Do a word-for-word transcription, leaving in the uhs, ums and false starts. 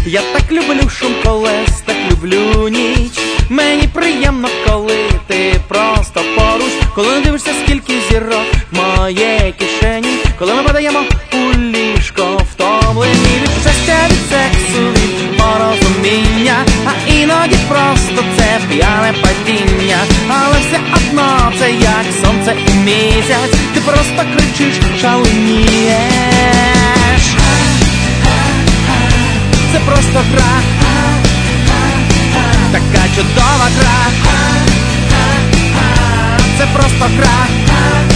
Я так люблю шум колес, так люблю ніч. Мені приємно, коли ти просто поруч, коли дивишся, скільки зірок в моєї кишені, коли ми подаємо у ліжко втомлені від щастя, від сексу, від порозуміння, а іноді просто це п'яне падіння. Але все одно це як сонце і місяць, ти просто кричиш, шаленієш. Це просто гра, така чудова гра. Це просто гра.